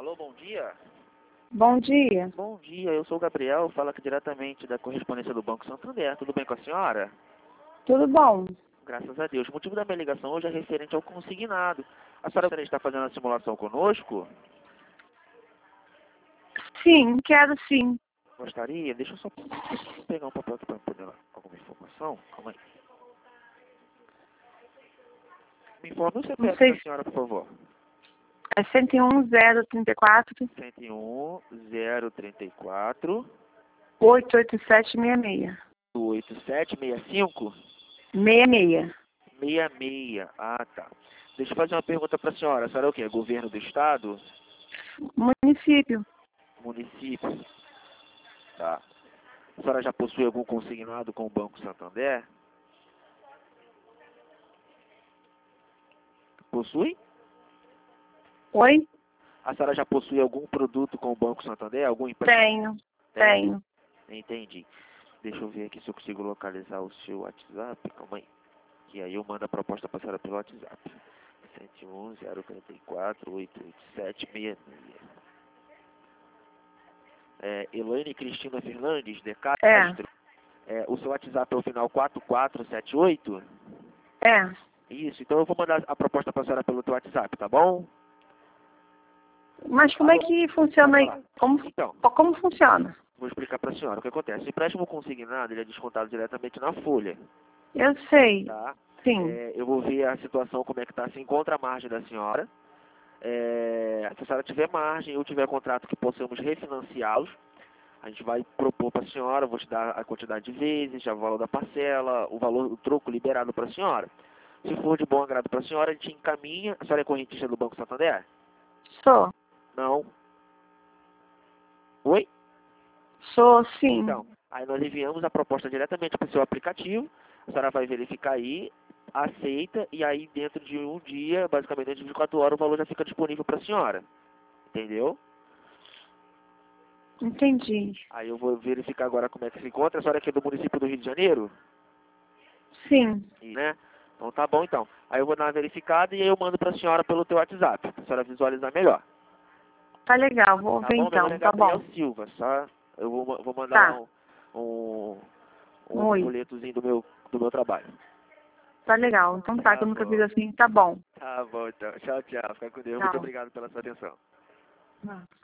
Alô, bom dia. Bom dia. Bom dia, eu sou o Gabriel, falo aqui diretamente da correspondência do Banco Santander. Tudo bem com a senhora? Tudo bom? Graças a Deus. O motivo da minha ligação hoje é referente ao consignado. A senhora está fazendo a simulação conosco? Sim, quero sim. Gostaria? Deixa eu só pegar um papel aqui para poder dar alguma informação. Calma aí. Me informe o Não CPF sei da senhora, por favor. é 101-034 101-034 88766. 8765 66. 66. Ah, tá. Deixa eu fazer uma pergunta para a senhora. A senhora é o quê? Governo do Estado? Município. Município? Tá. A senhora já possui algum consignado com o Banco Santander? Possui? Oi? A senhora já possui algum produto com o Banco Santander? Algum empréstimo? Tenho. Entendi. Deixa eu ver aqui se eu consigo localizar o seu WhatsApp. Calma aí. Que aí eu mando a proposta para a senhora pelo WhatsApp. 101-034-88766. Elaine Cristina Fernandes, de Castro. O seu WhatsApp é o final 4478? É. Isso, então eu vou mandar a proposta para a senhora pelo teu WhatsApp, tá bom? Mas como é que funciona aí? Então, Como funciona? vou explicar para a senhora o que acontece. O empréstimo consignado, ele é descontado diretamente na folha, Eu sei. tá? Sim. Eu vou ver a situação, como é que está, se encontra a margem da senhora. Se a senhora tiver margem ou tiver contrato que possamos refinanciá-los, a gente vai propor para a senhora, vou te dar a quantidade de vezes, já o valor da parcela, o troco liberado para a senhora. Se for de bom agrado para a senhora, a gente encaminha. A senhora é correntista do Banco Santander? Sou. Não. Oi? Sou, sim. Então, aí nós enviamos a proposta diretamente para o seu aplicativo, a senhora vai verificar aí, aceita, e aí dentro de um dia, basicamente dentro de 24 horas, o valor já fica disponível para a senhora. Entendeu? Entendi. Aí eu vou verificar agora como é que se encontra. A senhora é aqui do município do Rio de Janeiro? Sim. Né? Então tá bom então. Aí eu vou dar uma verificada e aí eu mando para a senhora pelo teu WhatsApp, para a senhora visualizar melhor. Tá legal, vou Tá ver bom? Meu nome então, é tá Gabriel bom. Silva, só eu vou mandar Tá. lá um Oi. folhetozinho do meu trabalho. Tá legal. Então tá, que eu nunca Bom. fiz assim, tá bom. Tá bom então. Tchau, tchau. Fica com Deus. Muito Tchau. obrigado pela sua atenção. Ah.